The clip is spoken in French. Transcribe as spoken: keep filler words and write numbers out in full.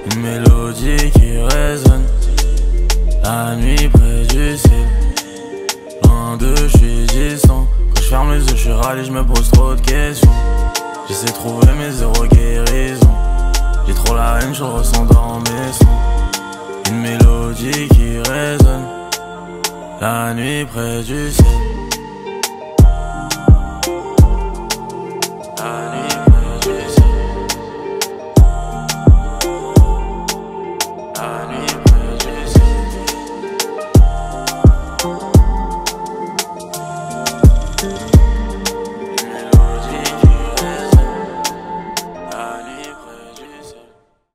Une mélodie qui résonne la nuit près du ciel. Loin d'eux, je suis distant. Quand je ferme les yeux, je suis râlé, je me pose trop de questions. J'essaie de trouver mes zéro guérisons. J'ai trop la haine, je le ressens dans mes sons. Une mélodie qui résonne la nuit près du ciel. La nuit